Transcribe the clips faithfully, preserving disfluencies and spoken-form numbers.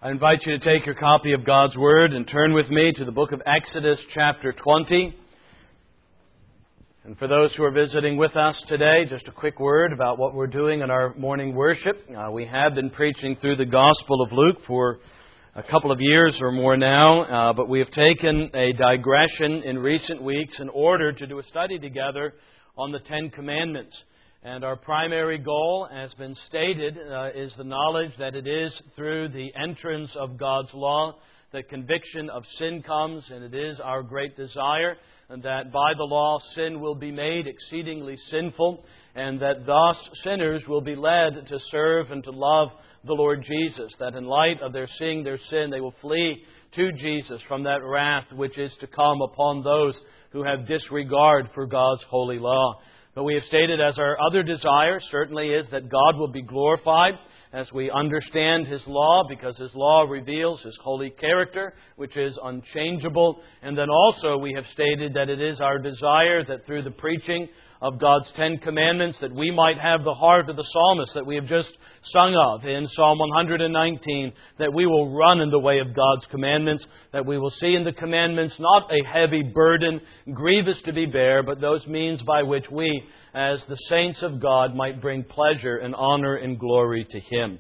I invite you to take your copy of God's Word and turn with me to the book of Exodus chapter twenty. And for those who are visiting with us today, just a quick word about what we're doing in our morning worship. Uh, we have been preaching through the Gospel of Luke for a couple of years or more now, uh, but we have taken a digression in recent weeks in order to do a study together on the Ten Commandments. And our primary goal, as been stated, uh, is the knowledge that it is through the entrance of God's law that conviction of sin comes, and it is our great desire and that by the law sin will be made exceedingly sinful, and that thus sinners will be led to serve and to love the Lord Jesus, that in light of their seeing their sin, they will flee to Jesus from that wrath which is to come upon those who have disregard for God's holy law. But we have stated as our other desire certainly is that God will be glorified as we understand His law, because His law reveals His holy character, which is unchangeable. And then also we have stated that it is our desire that through the preaching of God's Ten Commandments that we might have the heart of the psalmist that we have just sung of in Psalm one hundred nineteen, that we will run in the way of God's commandments, that we will see in the commandments not a heavy burden, grievous to be bare, but those means by which we, as the saints of God, might bring pleasure and honor and glory to Him.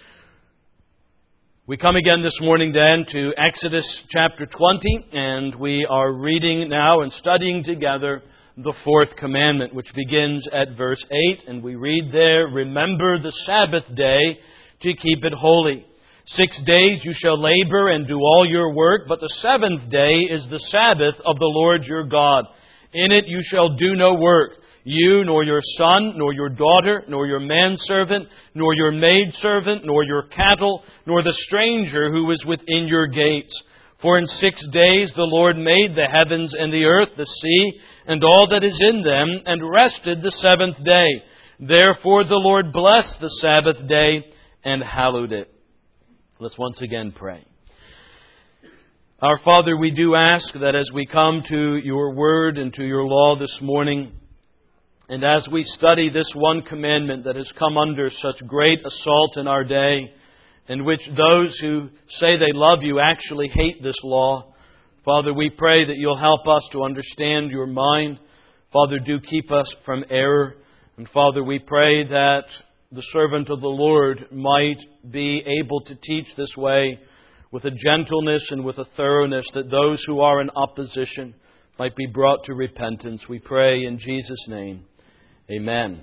We come again this morning then to Exodus chapter twenty, and we are reading now and studying together the fourth commandment, which begins at verse eight, and we read there, "Remember the Sabbath day to keep it holy. Six days you shall labor and do all your work, but the seventh day is the Sabbath of the Lord your God. In it you shall do no work, you, nor your son, nor your daughter, nor your manservant, nor your maidservant, nor your cattle, nor the stranger who is within your gates. For in six days the Lord made the heavens and the earth, the sea, and all that is in them, and rested the seventh day. Therefore the Lord blessed the Sabbath day and hallowed it." Let's once again pray. Our Father, we do ask that as we come to Your Word and to Your law this morning, and as we study this one commandment that has come under such great assault in our day, in which those who say they love You actually hate this law, Father, we pray that You'll help us to understand Your mind. Father, do keep us from error. And Father, we pray that the servant of the Lord might be able to teach this way with a gentleness and with a thoroughness, that those who are in opposition might be brought to repentance. We pray in Jesus' name. Amen.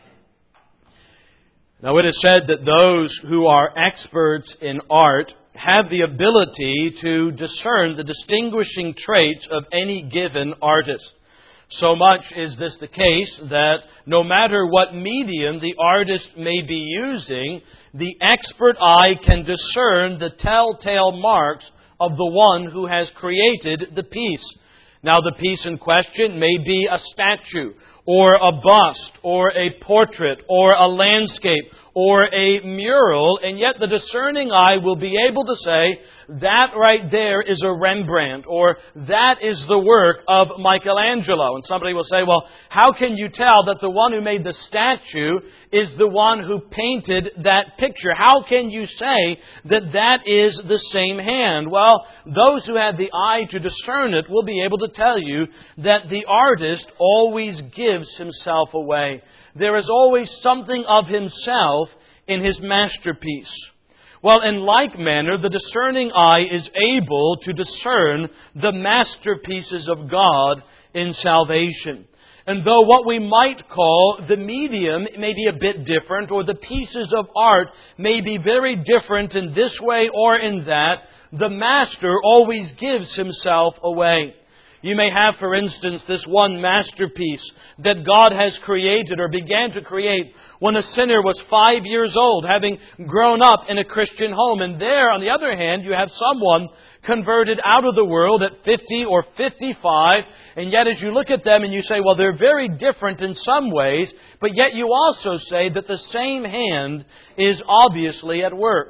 Now it is said that those who are experts in art have the ability to discern the distinguishing traits of any given artist. So much is this the case that no matter what medium the artist may be using, the expert eye can discern the telltale marks of the one who has created the piece. Now the piece in question may be a statue, or a bust, or a portrait, or a landscape, or a mural, and yet the discerning eye will be able to say, that right there is a Rembrandt, or that is the work of Michelangelo. And somebody will say, well, how can you tell that the one who made the statue is the one who painted that picture? How can you say that that is the same hand? Well, those who have the eye to discern it will be able to tell you that the artist always gives himself away. There is always something of himself in his masterpiece. Well, in like manner, the discerning eye is able to discern the masterpieces of God in salvation. And though what we might call the medium may be a bit different, or the pieces of art may be very different in this way or in that, the master always gives himself away. You may have, for instance, this one masterpiece that God has created or began to create when a sinner was five years old, having grown up in a Christian home. And there, on the other hand, you have someone converted out of the world at fifty or fifty-five. And yet as you look at them and you say, well, they're very different in some ways, but yet you also say that the same hand is obviously at work.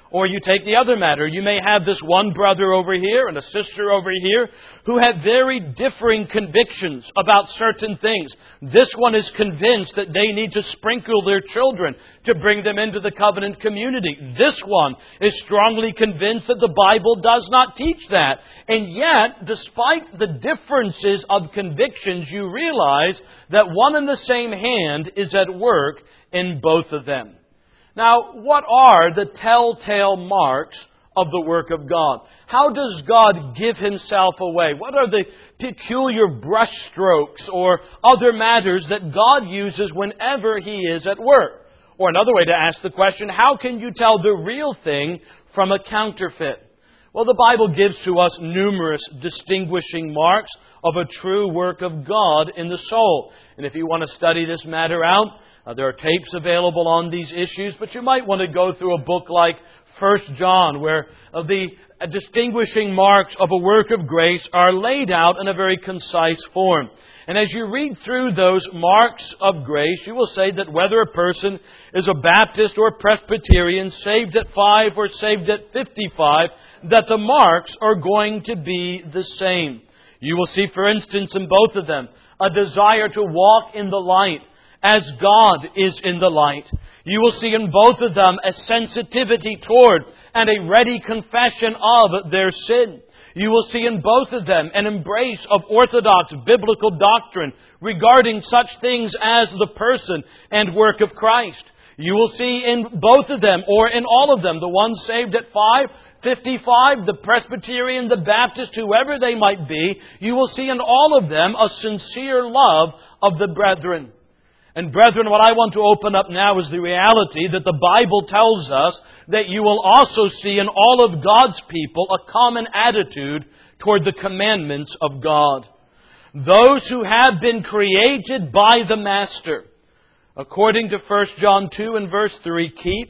Or you take the other matter. You may have this one brother over here and a sister over here who have very differing convictions about certain things. This one is convinced that they need to sprinkle their children to bring them into the covenant community. This one is strongly convinced that the Bible does not teach that. And yet, despite the differences of convictions, you realize that one and the same hand is at work in both of them. Now, what are the telltale marks of the work of God? How does God give Himself away? What are the peculiar brushstrokes or other matters that God uses whenever He is at work? Or another way to ask the question, how can you tell the real thing from a counterfeit? Well, the Bible gives to us numerous distinguishing marks of a true work of God in the soul. And if you want to study this matter out, Uh, there are tapes available on these issues, but you might want to go through a book like First John, where uh, the uh, distinguishing marks of a work of grace are laid out in a very concise form. And as you read through those marks of grace, you will say that whether a person is a Baptist or Presbyterian, saved at five or saved at fifty-five, that the marks are going to be the same. You will see, for instance, in both of them, a desire to walk in the light, as God is in the light. You will see in both of them a sensitivity toward and a ready confession of their sin. You will see in both of them an embrace of orthodox biblical doctrine regarding such things as the person and work of Christ. You will see in both of them, or in all of them, the ones saved at five, fifty-five, the Presbyterian, the Baptist, whoever they might be, you will see in all of them a sincere love of the brethren. And brethren, what I want to open up now is the reality that the Bible tells us that you will also see in all of God's people a common attitude toward the commandments of God. Those who have been created by the Master, according to First John two and verse three, keep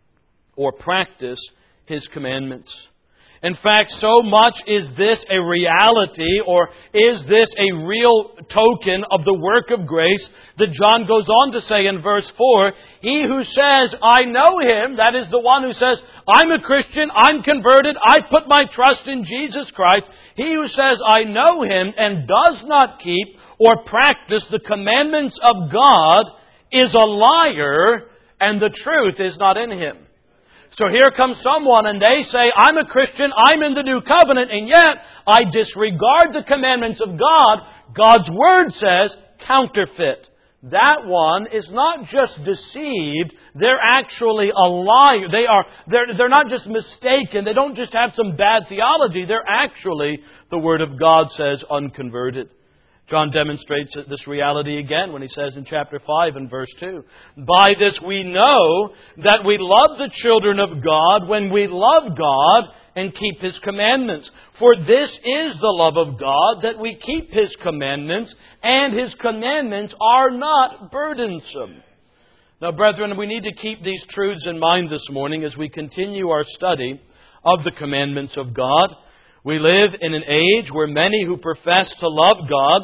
or practice His commandments. In fact, so much is this a reality, or is this a real token of the work of grace, that John goes on to say in verse four, he who says, I know Him, that is the one who says, I'm a Christian, I'm converted, I put my trust in Jesus Christ. He who says, I know Him, and does not keep or practice the commandments of God is a liar, and the truth is not in him. So here comes someone and they say, I'm a Christian, I'm in the new covenant, and yet I disregard the commandments of God. God's Word says, counterfeit. That one is not just deceived, they're actually a liar. They are, they're, they're not just mistaken, they don't just have some bad theology, they're actually, the Word of God says, unconverted. John demonstrates this reality again when he says in chapter five and verse two, by this we know that we love the children of God when we love God and keep His commandments. For this is the love of God, that we keep His commandments, and His commandments are not burdensome. Now, brethren, we need to keep these truths in mind this morning as we continue our study of the commandments of God. We live in an age where many who profess to love God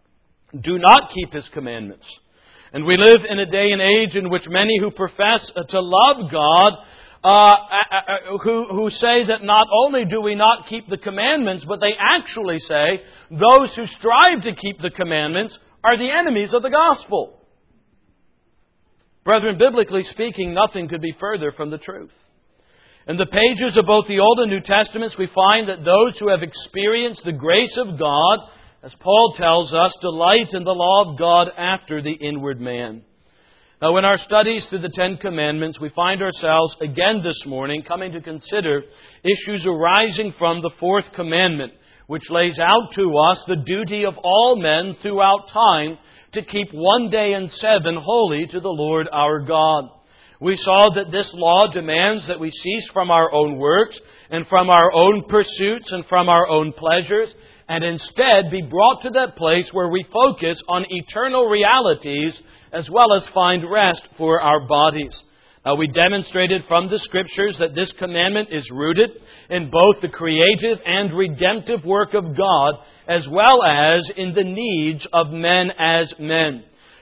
do not keep His commandments. And we live in a day and age in which many who profess to love God, uh, uh, who, who say that not only do we not keep the commandments, but they actually say those who strive to keep the commandments are the enemies of the gospel. Brethren, biblically speaking, nothing could be further from the truth. In the pages of both the Old and New Testaments, we find that those who have experienced the grace of God, as Paul tells us, delight in the law of God after the inward man. Now, in our studies through the Ten Commandments, we find ourselves again this morning coming to consider issues arising from the Fourth Commandment, which lays out to us the duty of all men throughout time to keep one day in seven holy to the Lord our God. We saw that this law demands that we cease from our own works and from our own pursuits and from our own pleasures, and instead be brought to that place where we focus on eternal realities as well as find rest for our bodies. Uh, we demonstrated from the Scriptures that this commandment is rooted in both the creative and redemptive work of God, as well as in the needs of men as men.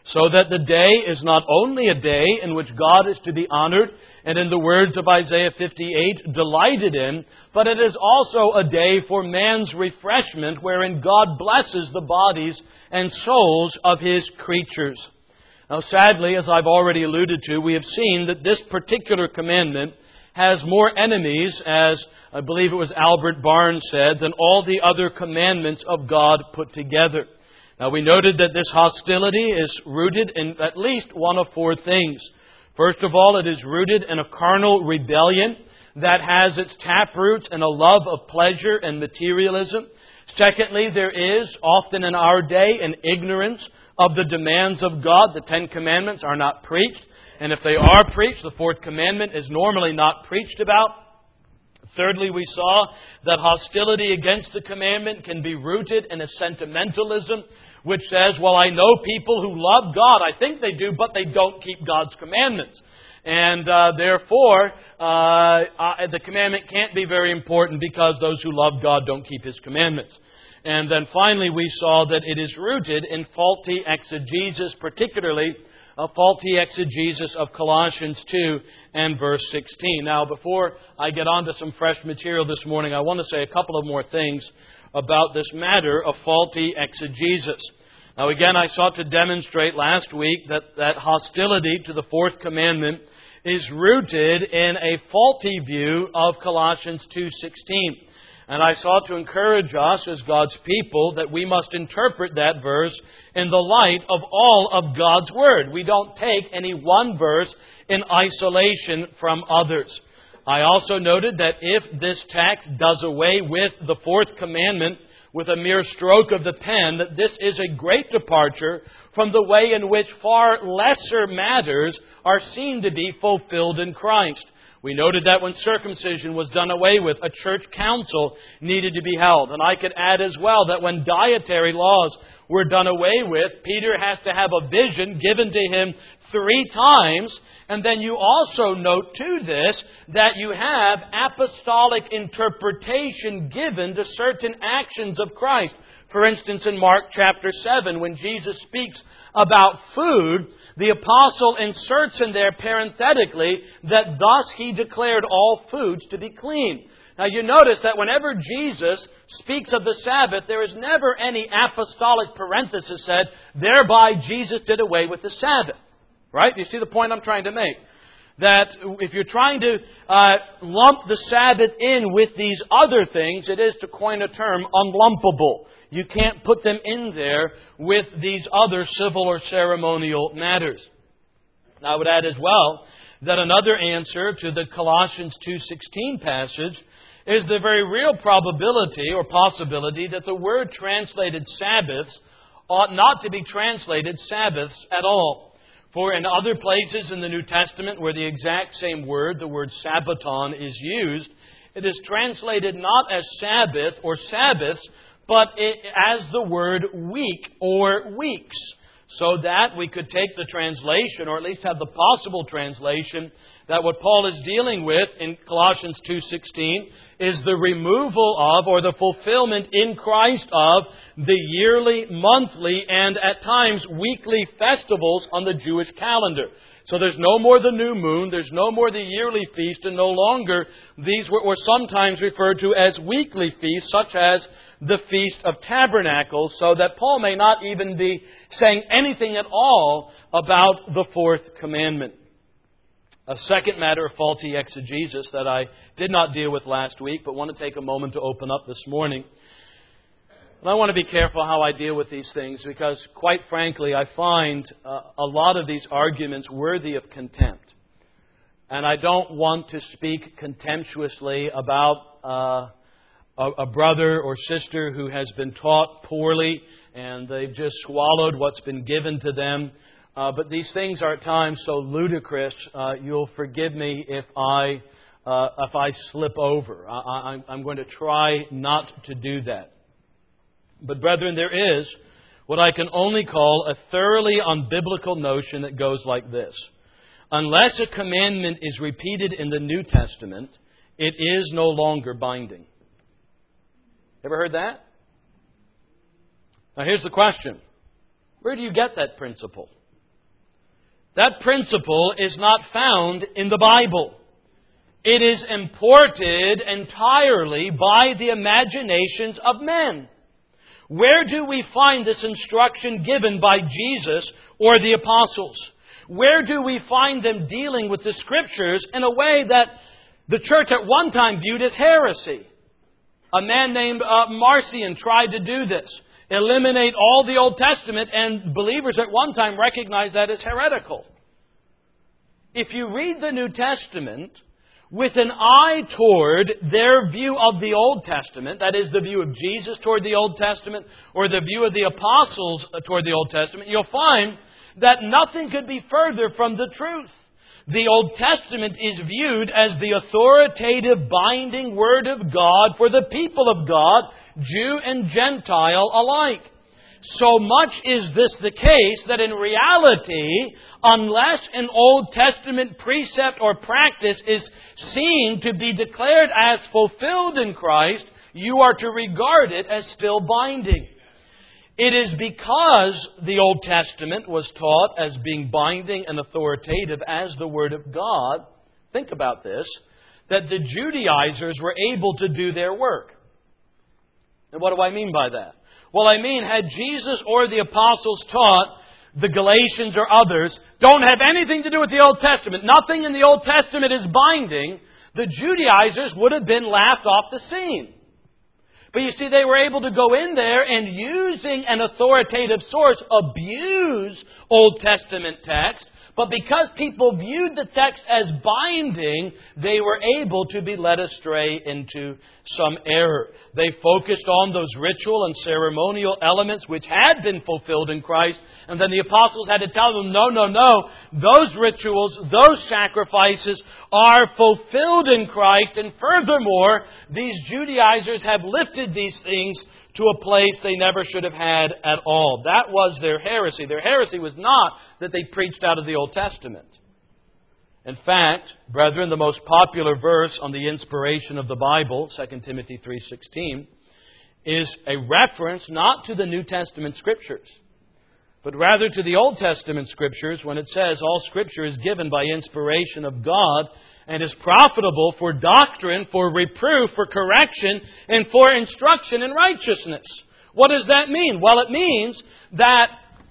so that the day is not only a day in which God is to be honored, and in the words of Isaiah fifty-eight, delighted in, but it is also a day for man's refreshment, wherein God blesses the bodies and souls of His creatures. Now, sadly, as I've already alluded to, we have seen that this particular commandment has more enemies, as I believe it was Albert Barnes said, than all the other commandments of God put together. Now, we noted that this hostility is rooted in at least one of four things. First of all, it is rooted in a carnal rebellion that has its taproots in a love of pleasure and materialism. Secondly, there is, often in our day, an ignorance of the demands of God. The Ten Commandments are not preached. And if they are preached, the fourth commandment is normally not preached about. Thirdly, we saw that hostility against the commandment can be rooted in a sentimentalism, which says, well, I know people who love God. I think they do, but they don't keep God's commandments. And uh, therefore, uh, uh, the commandment can't be very important because those who love God don't keep His commandments. And then finally, we saw that it is rooted in faulty exegesis, particularly a faulty exegesis of Colossians two and verse sixteen. Now, before I get on to some fresh material this morning, I want to say a couple of more things about this matter of faulty exegesis. Now, again, I sought to demonstrate last week that, that hostility to the fourth commandment is rooted in a faulty view of Colossians two sixteen. And I sought to encourage us as God's people that we must interpret that verse in the light of all of God's Word. We don't take any one verse in isolation from others. I also noted that if this text does away with the fourth commandment with a mere stroke of the pen, that this is a great departure from the way in which far lesser matters are seen to be fulfilled in Christ. We noted that when circumcision was done away with, a church council needed to be held. And I could add as well that when dietary laws were done away with, Peter has to have a vision given to him three times. And then you also note to this that you have apostolic interpretation given to certain actions of Christ. For instance, in Mark chapter seven, when Jesus speaks about food, the apostle inserts in there parenthetically that thus he declared all foods to be clean. Now you notice that whenever Jesus speaks of the Sabbath, there is never any apostolic parenthesis said, thereby Jesus did away with the Sabbath. Right? You see the point I'm trying to make? That if you're trying to uh, lump the Sabbath in with these other things, it is, to coin a term, unlumpable. You can't put them in there with these other civil or ceremonial matters. I would add as well that another answer to the Colossians two sixteen passage is the very real probability or possibility that the word translated Sabbaths ought not to be translated Sabbaths at all. For in other places in the New Testament where the exact same word, the word Sabbaton, is used, it is translated not as Sabbath or Sabbaths, but it, as the word week or weeks. So that we could take the translation, or at least have the possible translation, that what Paul is dealing with in Colossians two sixteen is the removal of, or the fulfillment in Christ of, the yearly, monthly, and at times weekly festivals on the Jewish calendar. So there's no more the new moon, there's no more the yearly feast, and no longer these were, were sometimes referred to as weekly feasts, such as the Feast of Tabernacles, so that Paul may not even be saying anything at all about the fourth commandment. A second matter of faulty exegesis that I did not deal with last week, but want to take a moment to open up this morning. And I want to be careful how I deal with these things, because quite frankly, I find uh, a lot of these arguments worthy of contempt. And I don't want to speak contemptuously about uh, a, a brother or sister who has been taught poorly and they've just swallowed what's been given to them. Uh, but these things are at times so ludicrous, uh, you'll forgive me if I uh, if I slip over. I, I, I'm going to try not to do that. But brethren, there is what I can only call a thoroughly unbiblical notion that goes like this. Unless a commandment is repeated in the New Testament, it is no longer binding. Ever heard that? Now here's the question. Where do you get that principle? That principle is not found in the Bible. It is imported entirely by the imaginations of men. Where do we find this instruction given by Jesus or the apostles? Where do we find them dealing with the Scriptures in a way that the church at one time viewed as heresy? A man named uh, Marcion tried to do this. Eliminate all the Old Testament, and believers at one time recognized that as heretical. If you read the New Testament with an eye toward their view of the Old Testament, that is the view of Jesus toward the Old Testament, or the view of the apostles toward the Old Testament, you'll find that nothing could be further from the truth. The Old Testament is viewed as the authoritative, binding Word of God for the people of God, Jew and Gentile alike. So much is this the case that in reality, unless an Old Testament precept or practice is seen to be declared as fulfilled in Christ, you are to regard it as still binding. It is because the Old Testament was taught as being binding and authoritative as the Word of God, think about this, that the Judaizers were able to do their work. And what do I mean by that? Well, I mean, had Jesus or the apostles taught the Galatians or others don't have anything to do with the Old Testament, nothing in the Old Testament is binding, the Judaizers would have been laughed off the scene. But you see, they were able to go in there and, using an authoritative source, abuse Old Testament text. But because people viewed the text as binding, they were able to be led astray into some error. They focused on those ritual and ceremonial elements which had been fulfilled in Christ. And then the apostles had to tell them, no, no, no. Those rituals, those sacrifices are fulfilled in Christ. And furthermore, these Judaizers have lifted these things to a place they never should have had at all. That was their heresy. Their heresy was not that they preached out of the Old Testament. In fact, brethren, the most popular verse on the inspiration of the Bible, Second Timothy three sixteen, is a reference not to the New Testament Scriptures, but rather to the Old Testament Scriptures when it says, all Scripture is given by inspiration of God and is profitable for doctrine, for reproof, for correction, and for instruction in righteousness. What does that mean? Well, it means that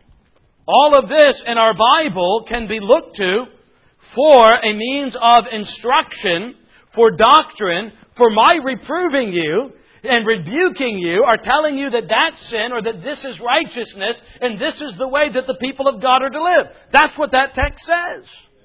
all of this in our Bible can be looked to for a means of instruction, for doctrine, for my reproving you and rebuking you, or telling you that that's sin or that this is righteousness and this is the way that the people of God are to live. That's what that text says.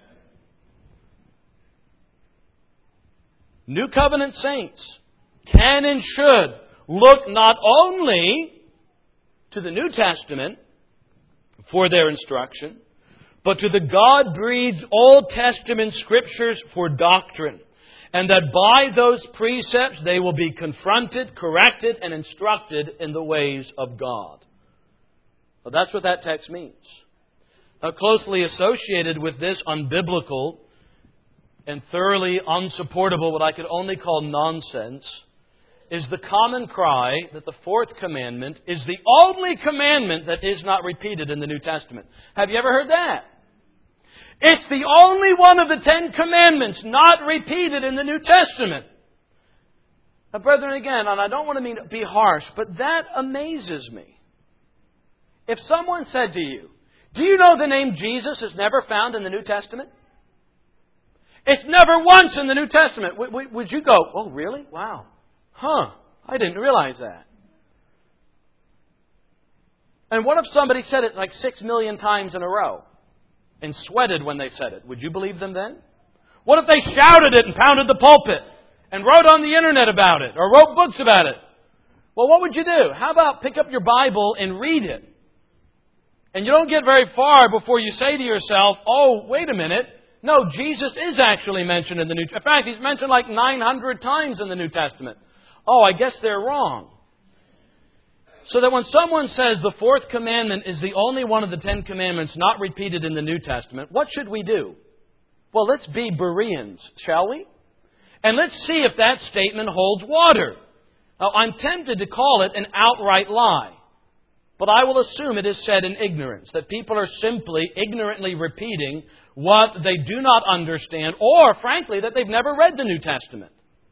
New Covenant saints can and should look not only to the New Testament for their instruction, but to the God-breathed Old Testament Scriptures for doctrine. And that by those precepts they will be confronted, corrected, and instructed in the ways of God. Well, that's what that text means. Now, closely associated with this unbiblical and thoroughly unsupportable, what I could only call nonsense, is the common cry that the fourth commandment is the only commandment that is not repeated in the New Testament. Have you ever heard that? It's the only one of the Ten Commandments not repeated in the New Testament. Now, brethren, again, and I don't want to mean be harsh, but that amazes me. If someone said to you, do you know the name Jesus is never found in the New Testament? It's never once in the New Testament. W- w- would you go, oh, really? Wow. Huh. I didn't realize that. And what if somebody said it like six million times in a row and sweated when they said it? Would you believe them then? What if they shouted it and pounded the pulpit and wrote on the internet about it or wrote books about it? Well, what would you do? How about pick up your Bible and read it? And you don't get very far before you say to yourself, oh, wait a minute. No, Jesus is actually mentioned in the New Testament. In fact, He's mentioned like nine hundred times in the New Testament. Oh, I guess they're wrong. So that when someone says the fourth commandment is the only one of the Ten Commandments not repeated in the New Testament, what should we do? Well, let's be Bereans, shall we? And let's see if that statement holds water. Now, I'm tempted to call it an outright lie. But I will assume it is said in ignorance, that people are simply ignorantly repeating what they do not understand, or, frankly, that they've never read the New Testament.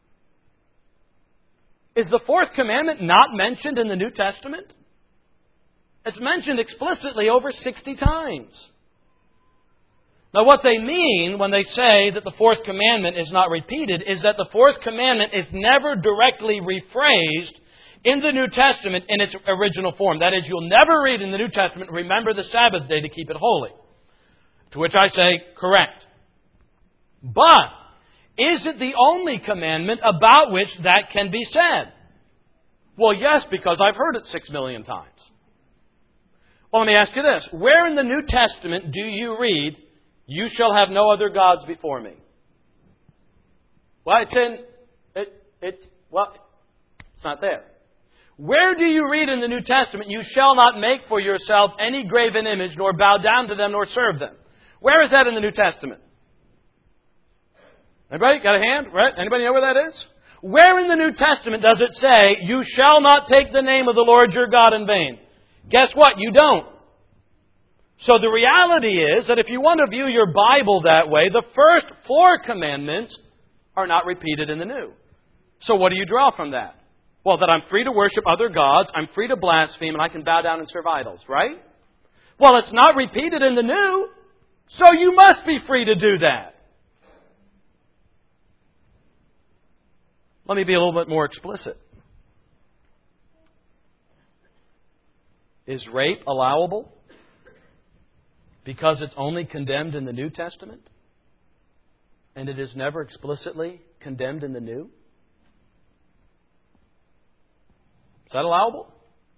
Is the fourth commandment not mentioned in the New Testament? It's mentioned explicitly over sixty times. Now, what they mean when they say that the fourth commandment is not repeated is that the fourth commandment is never directly rephrased in the New Testament in its original form. That is, you'll never read in the New Testament, remember the Sabbath day to keep it holy. To which I say, correct. But, is it the only commandment about which that can be said? Well, yes, because I've heard it six million times. Well, let me ask you this. Where in the New Testament do you read, you shall have no other gods before me? Well, it's in, it, it's, well, it's not there. Where do you read in the New Testament, you shall not make for yourself any graven image, nor bow down to them, nor serve them? Where is that in the New Testament? Anybody got a hand? Right? Anybody know where that is? Where in the New Testament does it say, you shall not take the name of the Lord your God in vain? Guess what? You don't. So the reality is that if you want to view your Bible that way, the first four commandments are not repeated in the New. So what do you draw from that? Well, that I'm free to worship other gods, I'm free to blaspheme, and I can bow down and serve idols, right? Well, it's not repeated in the New, so you must be free to do that. Let me be a little bit more explicit. Is rape allowable because it's only condemned in the New Testament and it is never explicitly condemned in the New? Is that allowable?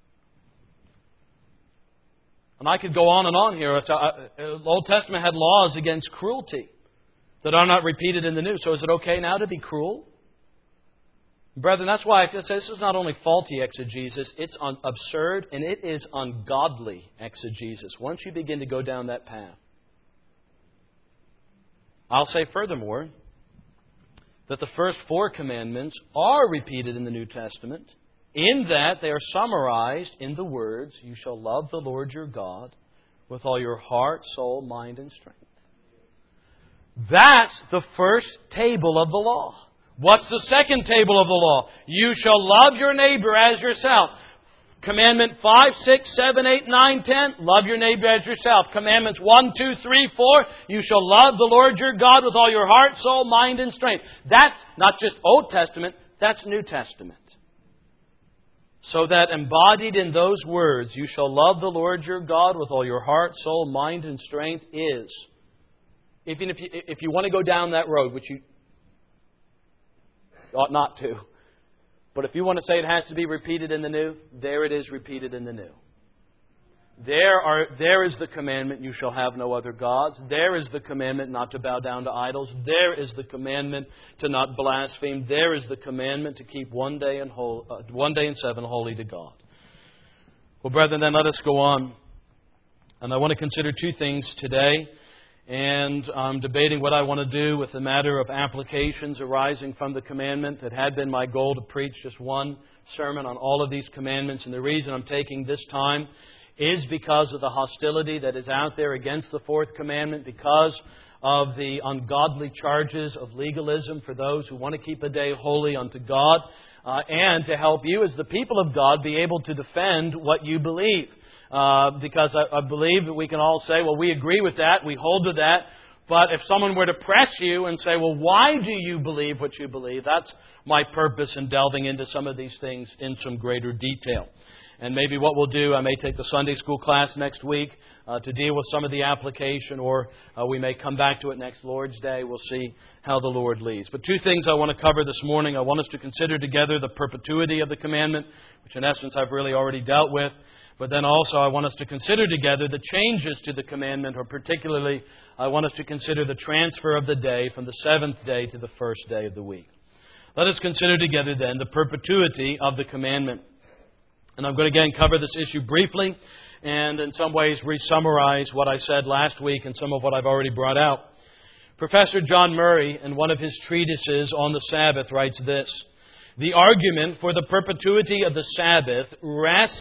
And I could go on and on here. The Old Testament had laws against cruelty that are not repeated in the New. So is it okay now to be cruel? Brethren, that's why I say this is not only faulty exegesis, it's un- absurd and it is ungodly exegesis once you begin to go down that path. I'll say furthermore that the first four commandments are repeated in the New Testament in that they are summarized in the words, you shall love the Lord your God with all your heart, soul, mind, and strength. That's the first table of the law. What's the second table of the law? You shall love your neighbor as yourself. Commandment five, six, seven, eight, nine, ten. Love your neighbor as yourself. Commandments one, two, three, four. You shall love the Lord your God with all your heart, soul, mind, and strength. That's not just Old Testament, that's New Testament. So that embodied in those words, you shall love the Lord your God with all your heart, soul, mind, and strength is. Even if you, if you want to go down that road, which you ought not to. But if you want to say it has to be repeated in the New, there it is repeated in the New. There are, there is the commandment, you shall have no other gods. There is the commandment not to bow down to idols. There is the commandment to not blaspheme. There is the commandment to keep one day in whole, uh, one day in seven holy to God. Well, brethren, then let us go on. And I want to consider two things today. And I'm debating what I want to do with the matter of applications arising from the commandment. It had been my goal to preach just one sermon on all of these commandments. And the reason I'm taking this time is because of the hostility that is out there against the fourth commandment, because of the ungodly charges of legalism for those who want to keep a day holy unto God, uh, and to help you as the people of God be able to defend what you believe. Uh, because I, I believe that we can all say, well, we agree with that, we hold to that. But if someone were to press you and say, well, why do you believe what you believe? That's my purpose in delving into some of these things in some greater detail. And maybe what we'll do, I may take the Sunday school class next week uh, to deal with some of the application, or uh, we may come back to it next Lord's Day. We'll see how the Lord leads. But two things I want to cover this morning. I want us to consider together the perpetuity of the commandment, which in essence I've really already dealt with. But then also I want us to consider together the changes to the commandment, or particularly I want us to consider the transfer of the day from the seventh day to the first day of the week. Let us consider together then the perpetuity of the commandment. And I'm going to again cover this issue briefly and in some ways re-summarize what I said last week and some of what I've already brought out. Professor John Murray, in one of his treatises on the Sabbath, writes this: the argument for the perpetuity of the Sabbath rests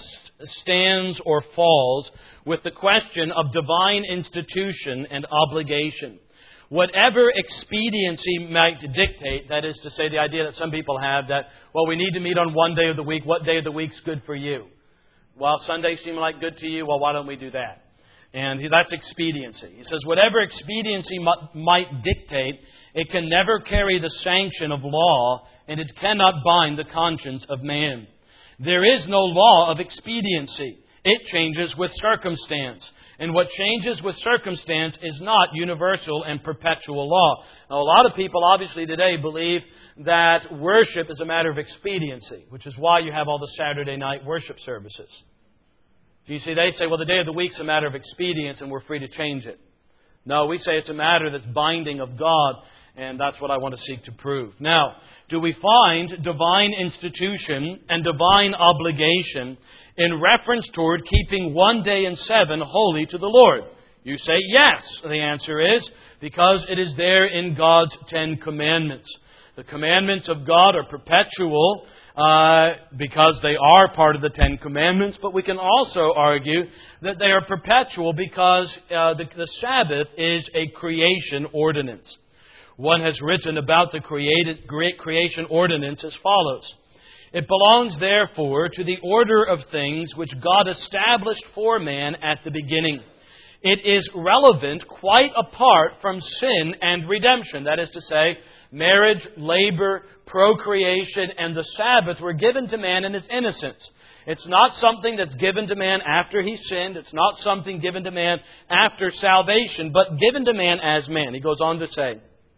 stands or falls with the question of divine institution and obligation. Whatever expediency might dictate, that is to say, the idea that some people have that, well, we need to meet on one day of the week. What day of the week's good for you? Well, Sundays seem like good to you. Well, why don't we do that? And that's expediency. He says, whatever expediency might dictate, it can never carry the sanction of law, and it cannot bind the conscience of man. There is no law of expediency. It changes with circumstance. And what changes with circumstance is not universal and perpetual law. Now, a lot of people obviously today believe that worship is a matter of expediency, which is why you have all the Saturday night worship services. Do you see, they say, well, the day of the week's a matter of expedience and we're free to change it. No, we say it's a matter that's binding of God, and that's what I want to seek to prove. Now, do we find divine institution and divine obligation in reference toward keeping one day in seven holy to the Lord? You say yes. The answer is because it is there in God's Ten Commandments. The commandments of God are perpetual uh, because they are part of the Ten Commandments, but we can also argue that they are perpetual because uh, the, the Sabbath is a creation ordinance. One has written about the created, great creation ordinance as follows. It belongs, therefore, to the order of things which God established for man at the beginning. It is relevant quite apart from sin and redemption. That is to say, marriage, labor, procreation, and the Sabbath were given to man in his innocence. It's not something that's given to man after he sinned. It's not something given to man after salvation, but given to man as man. He goes on to say,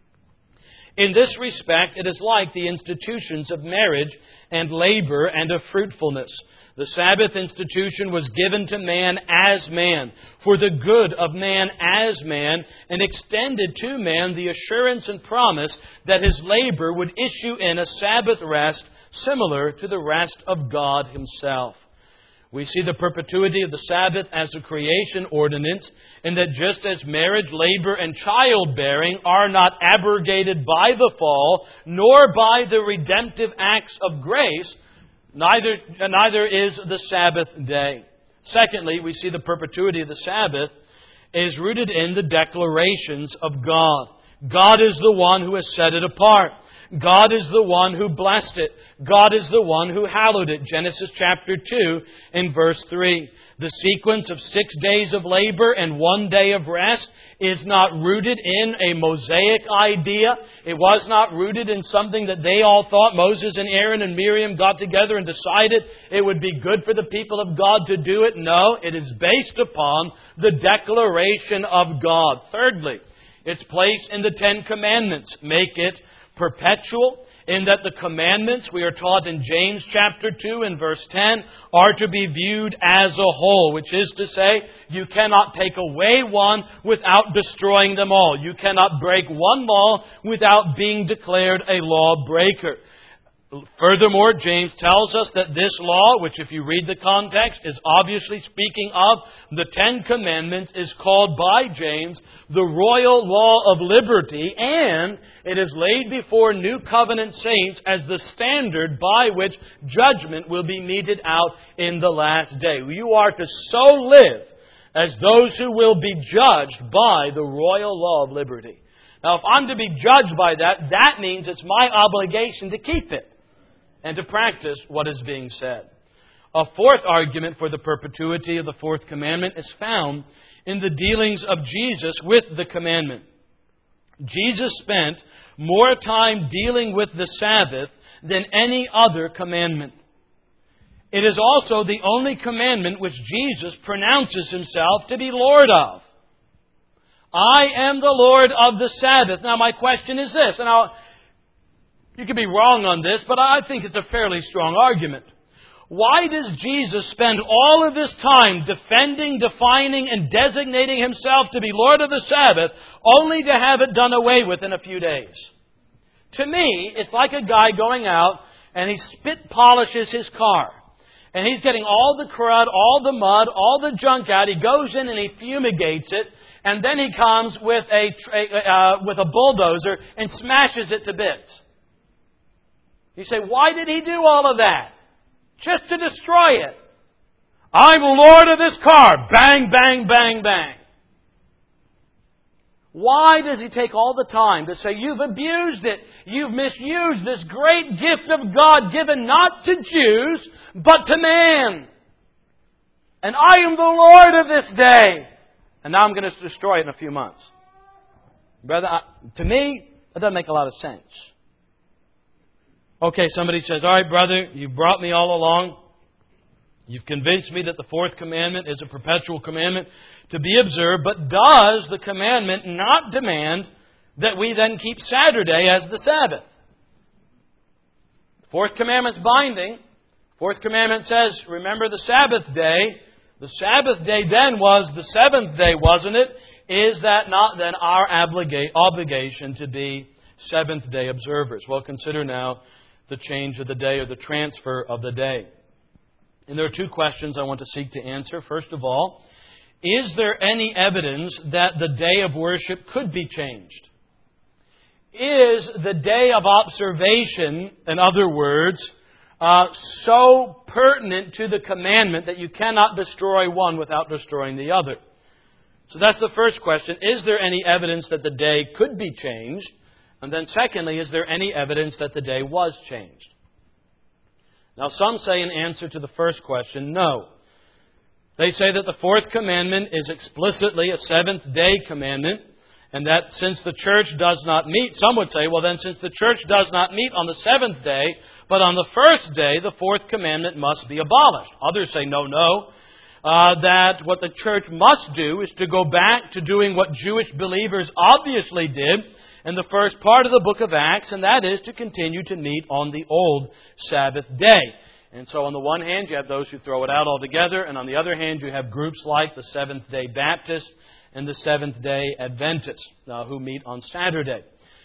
in this respect, it is like the institutions of marriage and labor and of fruitfulness. The Sabbath institution was given to man as man, for the good of man as man, and extended to man the assurance and promise that his labor would issue in a Sabbath rest similar to the rest of God Himself. We see the perpetuity of the Sabbath as a creation ordinance, and that just as marriage, labor, and childbearing are not abrogated by the fall, nor by the redemptive acts of grace, neither, neither is the Sabbath day. Secondly, we see the perpetuity of the Sabbath is rooted in the declarations of God. God is the one who has set it apart. God is the one who blessed it. God is the one who hallowed it. Genesis chapter two and verse three. The sequence of six days of labor and one day of rest is not rooted in a Mosaic idea. It was not rooted in something that they all thought. Moses and Aaron and Miriam got together and decided it would be good for the people of God to do it. No, it is based upon the declaration of God. Thirdly, its place in the Ten Commandments make it perpetual, in that the commandments, we are taught in James chapter two and verse ten, are to be viewed as a whole, which is to say, you cannot take away one without destroying them all. You cannot break one law without being declared a lawbreaker. Furthermore, James tells us that this law, which if you read the context, is obviously speaking of the Ten Commandments, is called by James the royal law of liberty, and it is laid before New Covenant saints as the standard by which judgment will be meted out in the last day. You are to so live as those who will be judged by the royal law of liberty. Now, if I'm to be judged by that, that means it's my obligation to keep it and to practice what is being said. A fourth argument for the perpetuity of the fourth commandment is found in the dealings of Jesus with the commandment. Jesus spent more time dealing with the Sabbath than any other commandment. It is also the only commandment which Jesus pronounces Himself to be Lord of. I am the Lord of the Sabbath. Now my question is this, and I'll You could be wrong on this, but I think it's a fairly strong argument. Why does Jesus spend all of His time defending, defining, and designating Himself to be Lord of the Sabbath, only to have it done away with in a few days? To me, it's like a guy going out and he spit polishes his car. And he's getting all the crud, all the mud, all the junk out. He goes in and he fumigates it. And then he comes with a, uh, with a bulldozer and smashes it to bits. You say, why did He do all of that? Just to destroy it. I'm Lord of this car. Bang, bang, bang, bang. Why does He take all the time to say, you've abused it, you've misused this great gift of God given not to Jews, but to man? And I am the Lord of this day. And now I'm going to destroy it in a few months. Brother, I, to me, that doesn't make a lot of sense. Okay, somebody says, all right, brother, you've brought me all along. You've convinced me that the fourth commandment is a perpetual commandment to be observed, but does the commandment not demand that we then keep Saturday as the Sabbath? Fourth commandment's binding. Fourth commandment says, remember the Sabbath day. The Sabbath day then was the seventh day, wasn't it? Is that not then our obliga- obligation to be seventh day observers? Well, consider now the change of the day or the transfer of the day. And there are two questions I want to seek to answer. First of all, is there any evidence that the day of worship could be changed? Is the day of observation, in other words, uh, so pertinent to the commandment that you cannot destroy one without destroying the other? So that's the first question. Is there any evidence that the day could be changed? And then secondly, is there any evidence that the day was changed? Now, some say in answer to the first question, no. They say that the fourth commandment is explicitly a seventh-day commandment, and that since the church does not meet, some would say, well then, since the church does not meet on the seventh day, but on the first day, the fourth commandment must be abolished. Others say, no, no, uh, that what the church must do is to go back to doing what Jewish believers obviously did in the first part of the book of Acts, and that is to continue to meet on the old Sabbath day. And so on the one hand, you have those who throw it out altogether, and on the other hand, you have groups like the Seventh-day Baptists and the Seventh-day Adventists uh, who meet on Saturday.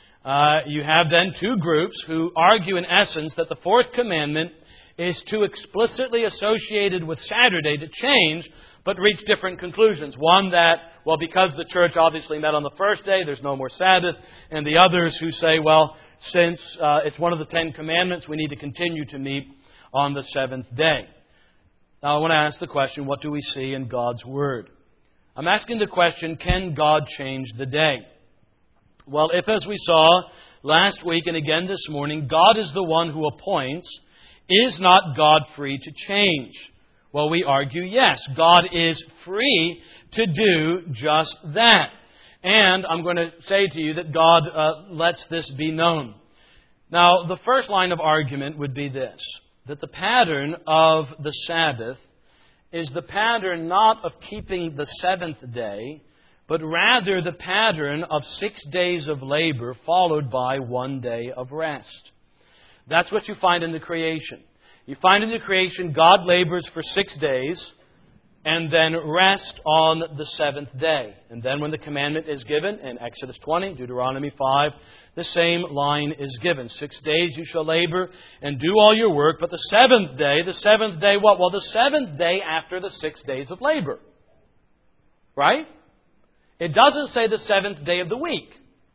Uh, you have then two groups who argue in essence that the fourth commandment is too explicitly associated with Saturday to change, but reach different conclusions. One that, well, because the church obviously met on the first day, there's no more Sabbath. And the others who say, well, since uh, it's one of the Ten Commandments, we need to continue to meet on the seventh day. Now, I want to ask the question, what do we see in God's Word? I'm asking the question, can God change the day? Well, if, as we saw last week and again this morning, God is the one who appoints, is not God free to change? Well, we argue, yes, God is free to do just that. And I'm going to say to you that God uh, lets this be known. Now, the first line of argument would be this, that the pattern of the Sabbath is the pattern not of keeping the seventh day, but rather the pattern of six days of labor followed by one day of rest. That's what you find in the creation. You find in the creation God labors for six days and then rest on the seventh day. And then when the commandment is given in Exodus twenty, Deuteronomy five, the same line is given. Six days you shall labor and do all your work, but the seventh day, the seventh day what? Well, the seventh day after the six days of labor. Right? It doesn't say the seventh day of the week.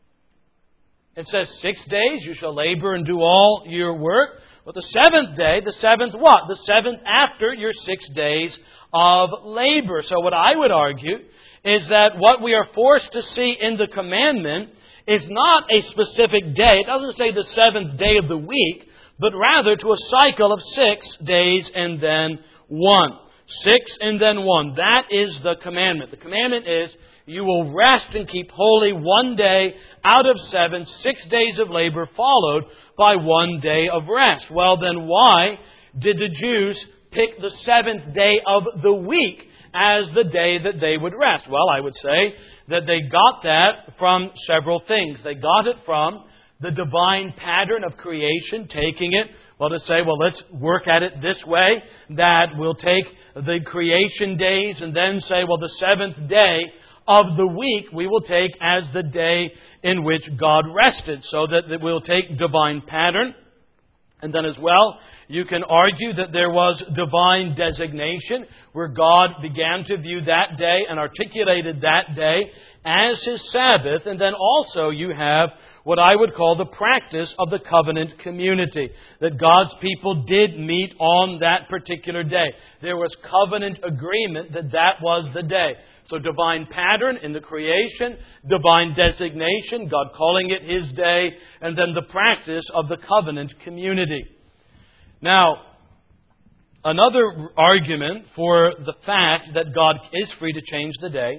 It says six days you shall labor and do all your work. But the seventh day, the seventh what? The seventh after your six days of labor. So what I would argue is that what we are forced to see in the commandment is not a specific day. It doesn't say the seventh day of the week, but rather to a cycle of six days and then one. Six and then one. That is the commandment. The commandment is you will rest and keep holy one day out of seven, six days of labor followed by one day of rest. Well, then why did the Jews pick the seventh day of the week as the day that they would rest? Well, I would say that they got that from several things. They got it from the divine pattern of creation, taking it, well, to say, well, let's work at it this way, that we'll take the creation days and then say, well, the seventh day of the week we will take as the day in which God rested, so that, that we'll take divine pattern. And then as well, you can argue that there was divine designation, where God began to view that day and articulated that day as His Sabbath. And then also you have what I would call the practice of the covenant community. That God's people did meet on that particular day. There was covenant agreement that that was the day. So divine pattern in the creation, divine designation, God calling it His day, and then the practice of the covenant community. Now, another argument for the fact that God is free to change the day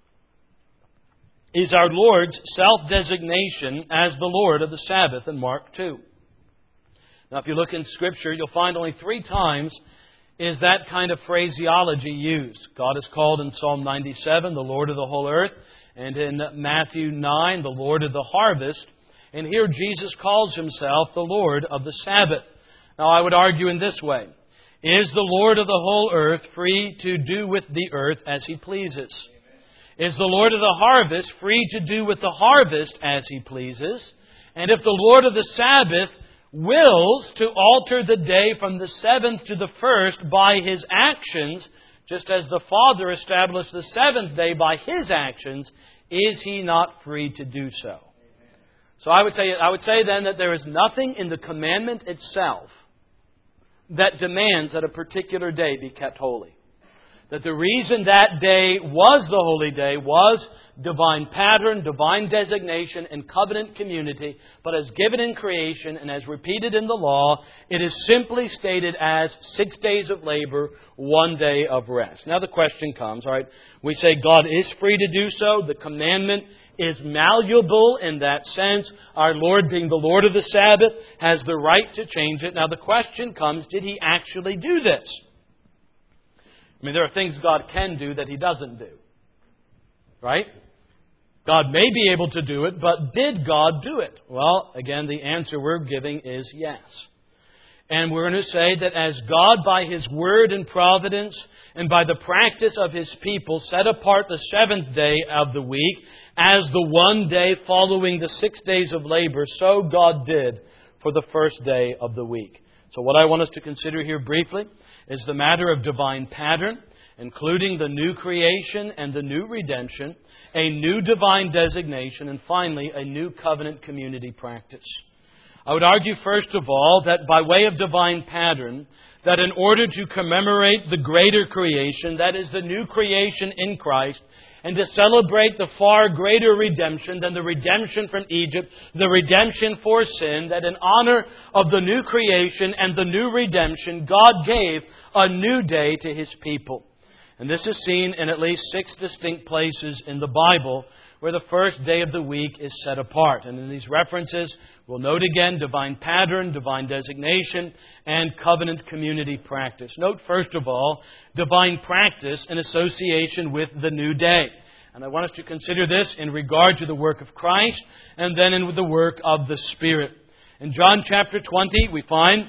is our Lord's self-designation as the Lord of the Sabbath in Mark two. Now, if you look in Scripture, you'll find only three times is that kind of phraseology used. God is called in Psalm ninety-seven, the Lord of the whole earth, and in Matthew nine, the Lord of the harvest. And here Jesus calls Himself the Lord of the Sabbath. Now, I would argue in this way. Is the Lord of the whole earth free to do with the earth as He pleases? Is the Lord of the harvest free to do with the harvest as He pleases? And if the Lord of the Sabbath wills to alter the day from the seventh to the first by His actions, just as the Father established the seventh day by His actions, is He not free to do so? So I would say, I would say then that there is nothing in the commandment itself that demands that a particular day be kept holy. That the reason that day was the holy day was divine pattern, divine designation, and covenant community, but as given in creation and as repeated in the law, it is simply stated as six days of labor, one day of rest. Now the question comes, all right, we say God is free to do so. The commandment is malleable in that sense. Our Lord, being the Lord of the Sabbath, has the right to change it. Now the question comes, did He actually do this? I mean, there are things God can do that He doesn't do. Right? God may be able to do it, but did God do it? Well, again, the answer we're giving is yes. And we're going to say that as God, by His word and providence, and by the practice of His people, set apart the seventh day of the week as the one day following the six days of labor, so God did for the first day of the week. So what I want us to consider here briefly is the matter of divine pattern, including the new creation and the new redemption, a new divine designation, and finally, a new covenant community practice. I would argue, first of all, that by way of divine pattern, that in order to commemorate the greater creation, that is the new creation in Christ, and to celebrate the far greater redemption than the redemption from Egypt, the redemption for sin, that in honor of the new creation and the new redemption, God gave a new day to His people. And this is seen in at least six distinct places in the Bible where the first day of the week is set apart. And in these references, we'll note again divine pattern, divine designation, and covenant community practice. Note, first of all, divine practice in association with the new day. And I want us to consider this in regard to the work of Christ and then in the work of the Spirit. In John chapter twenty, we find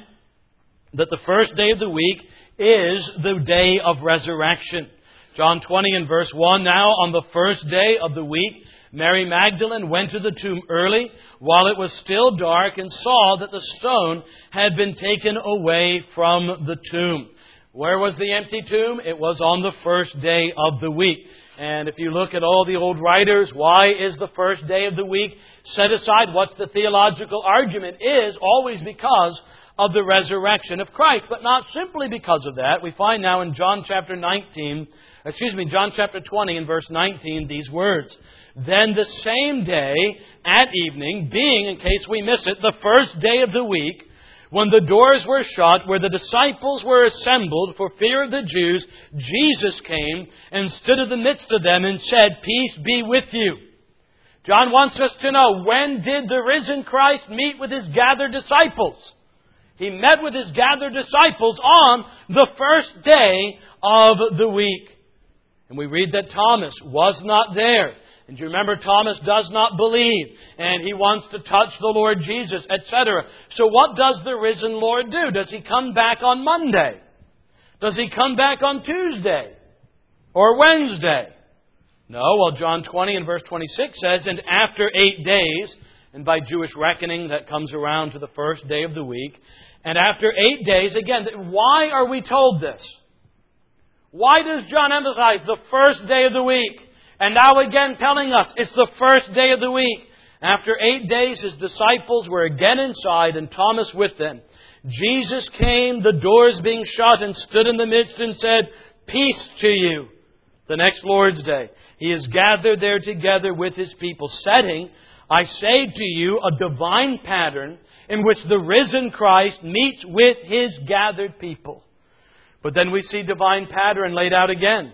that the first day of the week is the day of resurrection. John twenty and verse one, now on the first day of the week, Mary Magdalene went to the tomb early while it was still dark and saw that the stone had been taken away from the tomb. Where was the empty tomb? It was on the first day of the week. And if you look at all the old writers, why is the first day of the week set aside? What's the theological argument? Is always because of the resurrection of Christ, but not simply because of that. We find now in John chapter nineteen, excuse me, John chapter twenty and verse nineteen, these words. Then the same day at evening, being, in case we miss it, the first day of the week, when the doors were shut, where the disciples were assembled for fear of the Jews, Jesus came and stood in the midst of them and said, "Peace be with you." John wants us to know, when did the risen Christ meet with His gathered disciples? He met with His gathered disciples on the first day of the week. And we read that Thomas was not there. And you remember, Thomas does not believe. And he wants to touch the Lord Jesus, et cetera. So what does the risen Lord do? Does He come back on Monday? Does He come back on Tuesday? Or Wednesday? No. Well, John twenty and verse twenty-six says, and after eight days, and by Jewish reckoning that comes around to the first day of the week, and after eight days, again, why are we told this? Why does John emphasize the first day of the week? And now again telling us it's the first day of the week. After eight days, His disciples were again inside and Thomas with them. Jesus came, the doors being shut, and stood in the midst and said, "Peace to you." The next Lord's Day, He is gathered there together with His people, setting, I say to you, a divine pattern in which the risen Christ meets with His gathered people. But then we see divine pattern laid out again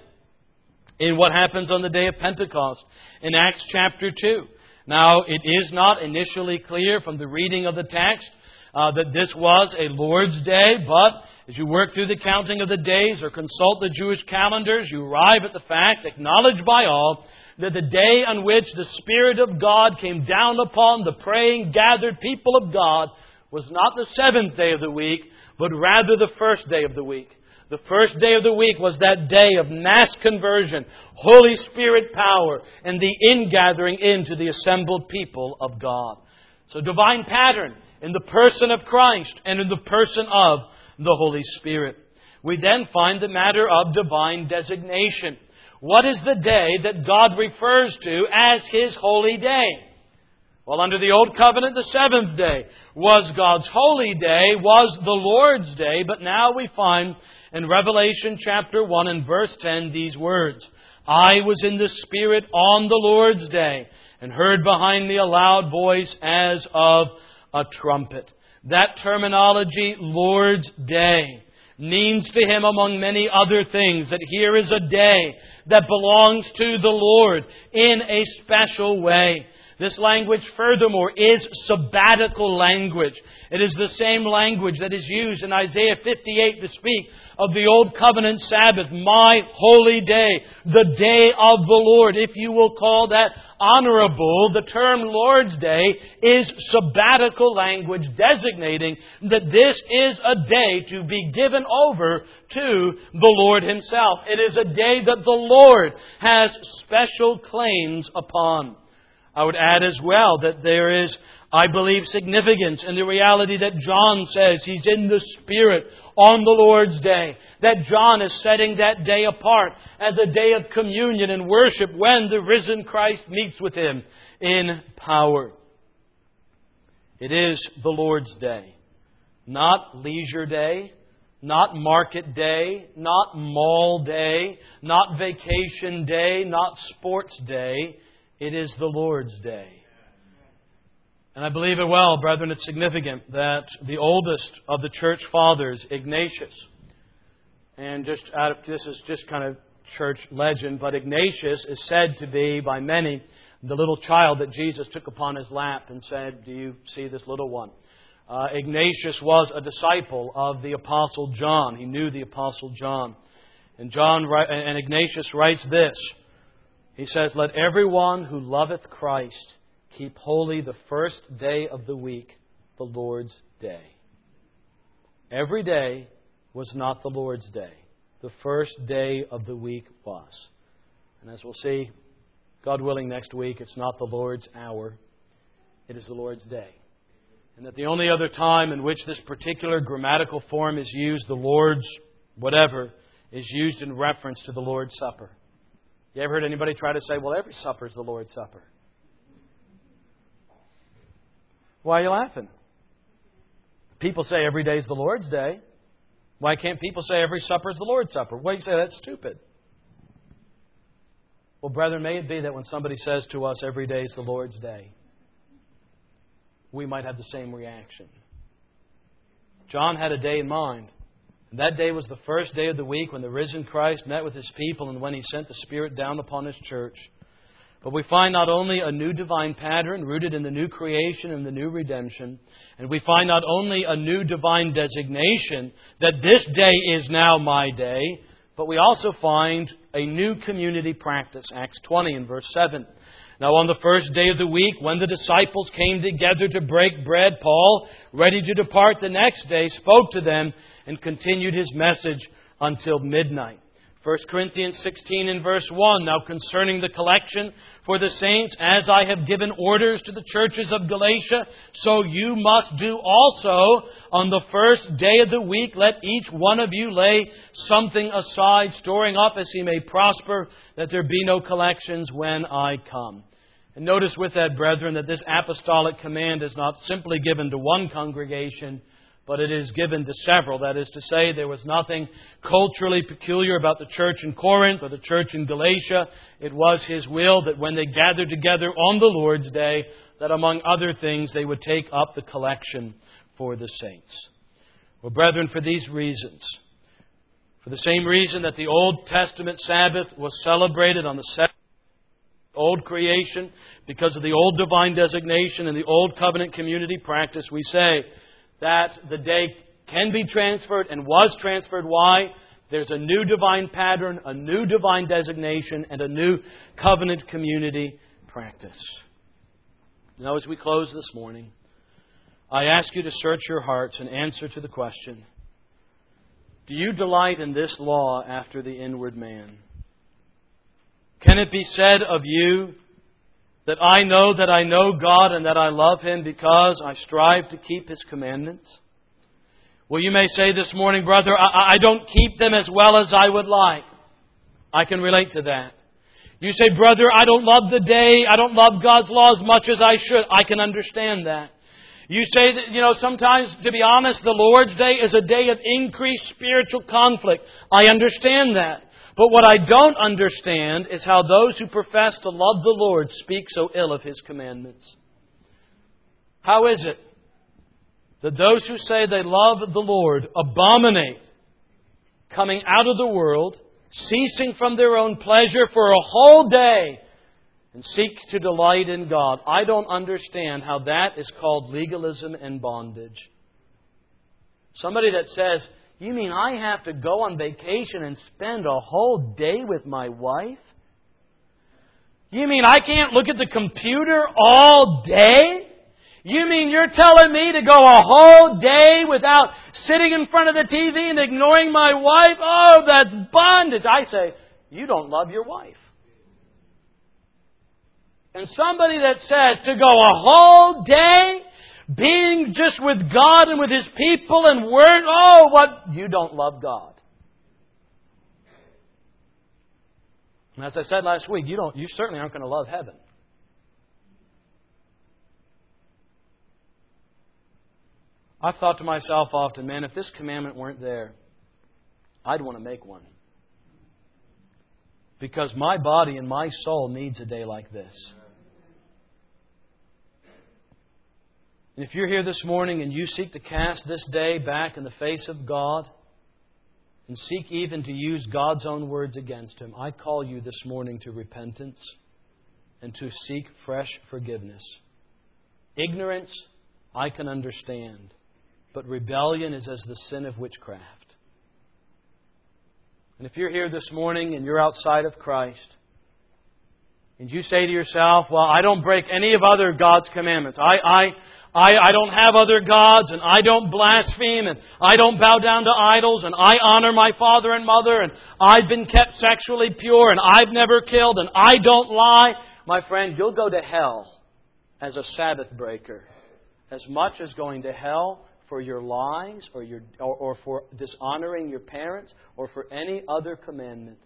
in what happens on the day of Pentecost in Acts chapter two. Now, it is not initially clear from the reading of the text uh, that this was a Lord's Day, but as you work through the counting of the days or consult the Jewish calendars, you arrive at the fact, acknowledged by all, that the day on which the Spirit of God came down upon the praying, gathered people of God was not the seventh day of the week, but rather the first day of the week. The first day of the week was that day of mass conversion, Holy Spirit power, and the ingathering into the assembled people of God. So divine pattern in the person of Christ and in the person of the Holy Spirit. We then find the matter of divine designation. What is the day that God refers to as His holy day? Well, under the Old Covenant, the seventh day was God's holy day, was the Lord's day, but now we find in Revelation chapter one and verse ten these words, I was in the Spirit on the Lord's day, and heard behind me a loud voice as of a trumpet. That terminology, Lord's Day, means to Him, among many other things, that here is a day that belongs to the Lord in a special way. This language, furthermore, is sabbatical language. It is the same language that is used in Isaiah fifty-eight to speak of the Old Covenant Sabbath, my holy day, the day of the Lord. If you will call that honorable, the term Lord's Day is sabbatical language designating that this is a day to be given over to the Lord Himself. It is a day that the Lord has special claims upon. I would add as well that there is, I believe, significance in the reality that John says he's in the Spirit on the Lord's Day. That John is setting that day apart as a day of communion and worship when the risen Christ meets with Him in power. It is the Lord's Day. Not leisure day, not market day, not mall day, not vacation day, not sports day. It is the Lord's Day. And I believe it well, brethren, it's significant that the oldest of the church fathers, Ignatius, and just out of this is just kind of church legend, but Ignatius is said to be by many the little child that Jesus took upon His lap and said, "Do you see this little one?" Uh, Ignatius was a disciple of the Apostle John. He knew the Apostle John, and John and Ignatius writes this. He says, "Let everyone who loveth Christ keep holy the first day of the week, the Lord's Day." Every day was not the Lord's Day. The first day of the week was. And as we'll see, God willing, next week, it's not the Lord's hour. It is the Lord's Day. And that the only other time in which this particular grammatical form is used, the Lord's whatever, is used in reference to the Lord's Supper. You ever heard anybody try to say, well, every supper is the Lord's Supper? Why are you laughing? People say every day is the Lord's Day. Why can't people say every supper is the Lord's Supper? Why do you say that's stupid? Well, brethren, may it be that when somebody says to us every day is the Lord's Day, we might have the same reaction. John had a day in mind. That day was the first day of the week when the risen Christ met with His people and when He sent the Spirit down upon His church. But we find not only a new divine pattern rooted in the new creation and the new redemption, and we find not only a new divine designation that this day is now my day, but we also find a new community practice. Acts twenty and verse seven. Now on the first day of the week, when the disciples came together to break bread, Paul, ready to depart the next day, spoke to them and continued his message until midnight. First Corinthians sixteen and verse one. Now concerning the collection for the saints, as I have given orders to the churches of Galatia, so you must do also on the first day of the week. Let each one of you lay something aside, storing up as he may prosper, that there be no collections when I come. And notice with that, brethren, that this apostolic command is not simply given to one congregation, but it is given to several. That is to say, there was nothing culturally peculiar about the church in Corinth or the church in Galatia. It was His will that when they gathered together on the Lord's Day, that among other things they would take up the collection for the saints. Well, brethren, for these reasons, for the same reason that the Old Testament Sabbath was celebrated on the seventh Old creation, because of the old divine designation and the old covenant community practice, we say that the day can be transferred and was transferred. Why? There's a new divine pattern, a new divine designation, and a new covenant community practice. Now, as we close this morning, I ask you to search your hearts and answer to the question, do you delight in this law after the inward man? Can it be said of you that I know that I know God and that I love Him because I strive to keep His commandments? Well, you may say this morning, brother, I, I don't keep them as well as I would like. I can relate to that. You say, brother, I don't love the day. I don't love God's law as much as I should. I can understand that. You say that, you know, sometimes, to be honest, the Lord's Day is a day of increased spiritual conflict. I understand that. But what I don't understand is how those who profess to love the Lord speak so ill of His commandments. How is it that those who say they love the Lord abominate coming out of the world, ceasing from their own pleasure for a whole day, and seek to delight in God? I don't understand how that is called legalism and bondage. Somebody that says, you mean I have to go on vacation and spend a whole day with my wife? You mean I can't look at the computer all day? You mean you're telling me to go a whole day without sitting in front of the T V and ignoring my wife? Oh, that's bondage. I say, you don't love your wife. And somebody that says to go a whole day being just with God and with His people and Word, oh, what? You don't love God. And as I said last week, you don't. You certainly aren't going to love heaven. I've thought to myself often, man, if this commandment weren't there, I'd want to make one. Because my body and my soul needs a day like this. And if you're here this morning and you seek to cast this day back in the face of God and seek even to use God's own words against Him, I call you this morning to repentance and to seek fresh forgiveness. Ignorance, I can understand, but rebellion is as the sin of witchcraft. And if you're here this morning and you're outside of Christ, and you say to yourself, well, I don't break any of other God's commandments. I, I, I, I don't have other gods, and I don't blaspheme, and I don't bow down to idols, and I honor my father and mother, and I've been kept sexually pure, and I've never killed, and I don't lie. My friend, you'll go to hell as a Sabbath breaker, as much as going to hell for your lies, or your or, or for dishonoring your parents, or for any other commandment.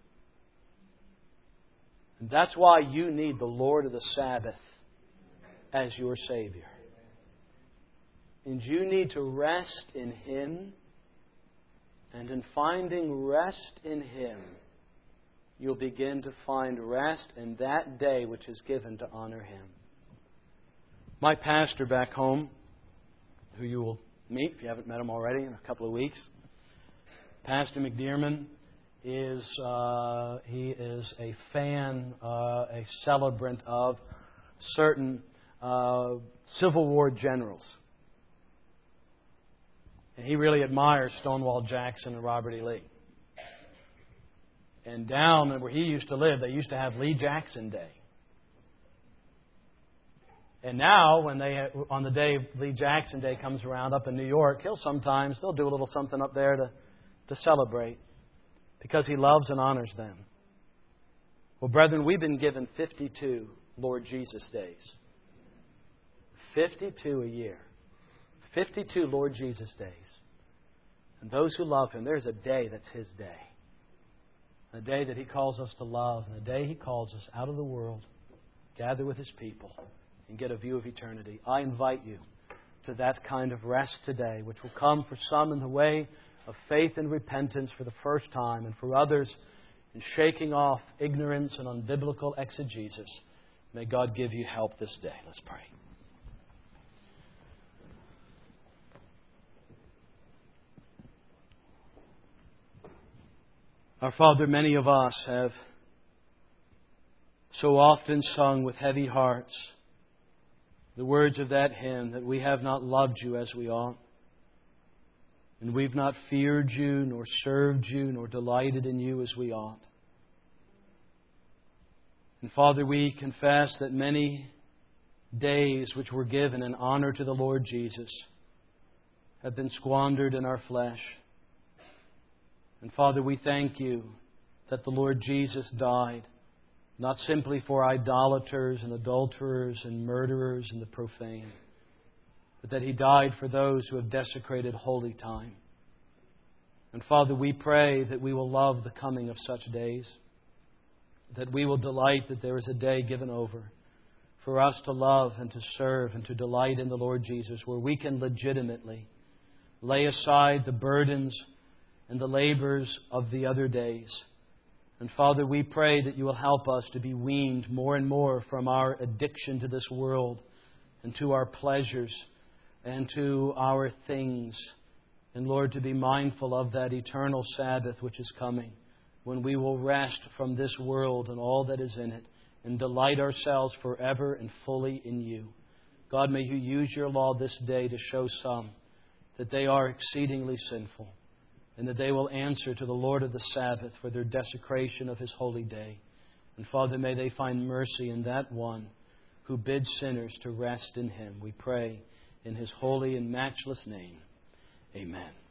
And that's why you need the Lord of the Sabbath as your Savior. And you need to rest in Him. And in finding rest in Him, you'll begin to find rest in that day which is given to honor Him. My pastor back home, who you will meet if you haven't met him already in a couple of weeks, Pastor McDearman, is uh, he is a fan, uh, a celebrant of certain uh, Civil War generals. And he really admires Stonewall Jackson and Robert E. Lee. And down where he used to live, they used to have Lee Jackson Day. And now, when they on the day Lee Jackson Day comes around up in New York, he'll sometimes they'll do a little something up there to to celebrate, because he loves and honors them. Well, brethren, we've been given fifty-two Lord Jesus days. fifty-two a year. fifty-two Lord Jesus days. And those who love Him, there's a day that's His day. A day that He calls us to love, and a day He calls us out of the world gather with His people, and get a view of eternity. I invite you to that kind of rest today, which will come for some in the way of faith and repentance for the first time, and for others in shaking off ignorance and unbiblical exegesis. May God give you help this day. Let's pray. Our Father, many of us have so often sung with heavy hearts the words of that hymn, that we have not loved You as we ought, and we've not feared You, nor served You, nor delighted in You as we ought. And Father, we confess that many days which were given in honor to the Lord Jesus have been squandered in our flesh. And Father, we thank You that the Lord Jesus died not simply for idolaters and adulterers and murderers and the profane, but that He died for those who have desecrated holy time. And Father, we pray that we will love the coming of such days, that we will delight that there is a day given over for us to love and to serve and to delight in the Lord Jesus, where we can legitimately lay aside the burdens and the labors of the other days. And Father, we pray that You will help us to be weaned more and more from our addiction to this world and to our pleasures and to our things. And Lord, to be mindful of that eternal Sabbath which is coming, when we will rest from this world and all that is in it and delight ourselves forever and fully in You. God, may You use Your law this day to show some that they are exceedingly sinful, and that they will answer to the Lord of the Sabbath for their desecration of His holy day. And Father, may they find mercy in that One who bids sinners to rest in Him. We pray in His holy and matchless name. Amen.